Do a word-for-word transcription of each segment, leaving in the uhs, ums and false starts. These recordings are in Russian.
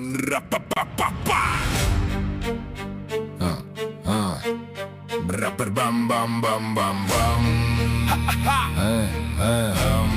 Ра-па-па-па-па. А, а. Бра-пар-бам-бам-бам-бам-бам. Э, э.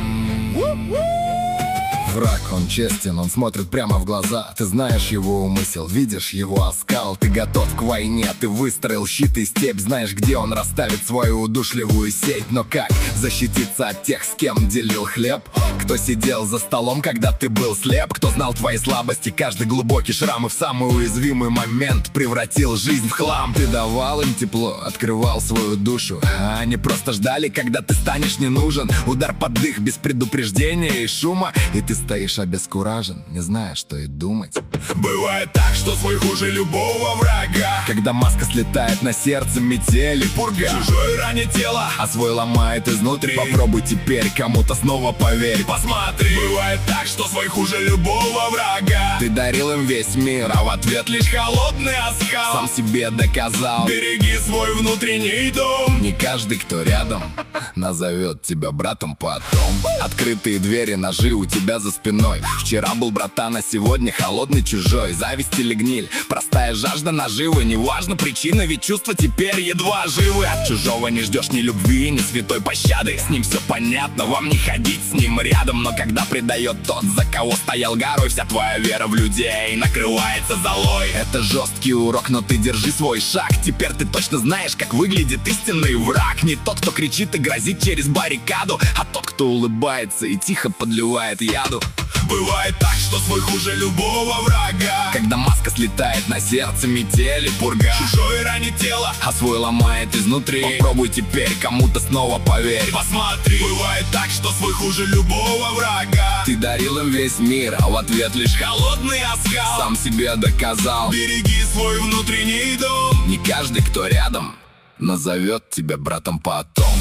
Враг, он честен, он смотрит прямо в глаза. Ты знаешь его умысел, видишь его оскал. Ты готов к войне, ты выстроил щит и степь. Знаешь, где он расставит свою удушливую сеть. Но как защититься от тех, с кем делил хлеб? Кто сидел за столом, когда ты был слеп? Кто знал твои слабости, каждый глубокий шрам, и в самый уязвимый момент превратил жизнь в хлам? Ты давал им тепло, открывал свою душу, а они просто ждали, когда ты станешь не нужен. Удар под дых без предупреждения и шума, и ты стоишь обескуражен, не зная, что и думать. Бывает так, что свой хуже любого врага. Когда маска слетает на сердце, метель и пурга. Чужое ранит тело, а свой ломает изнутри. Попробуй теперь, кому-то снова поверь. Посмотри, бывает так, что свой хуже любого врага. Ты дарил им весь мир, а в ответ лишь холодный оскал. Сам себе доказал. Береги свой внутренний дом. Не каждый, кто рядом, назовет тебя братом потом. Открытые двери, ножи у тебя за спиной. Вчера был братан, а сегодня холодный чужой. Зависть или гниль, простая жажда наживы. Неважно причина, ведь чувства теперь едва живы. От чужого не ждешь ни любви, ни святой пощады. С ним все понятно, вам не ходить с ним рядом. Но когда предает тот, за кого стоял горой, вся твоя вера в людей накрывается золой. Это жесткий урок, но ты держи свой шаг. Теперь ты точно знаешь, как выглядит истинный враг. Не тот, кто кричит и грозит через баррикаду, а тот, кто улыбается и тихо подливает яду. Бывает так, что свой хуже любого врага. Когда маска слетает на сердце, метель и пурга. Чужое ранит тело, а свой ломает изнутри. Попробуй теперь, кому-то снова поверь. Посмотри, бывает так, что свой хуже любого врага. Ты дарил им весь мир, а в ответ лишь холодный оскал. Сам себе доказал. Береги свой внутренний дом. Не каждый, кто рядом, назовет тебя братом потом.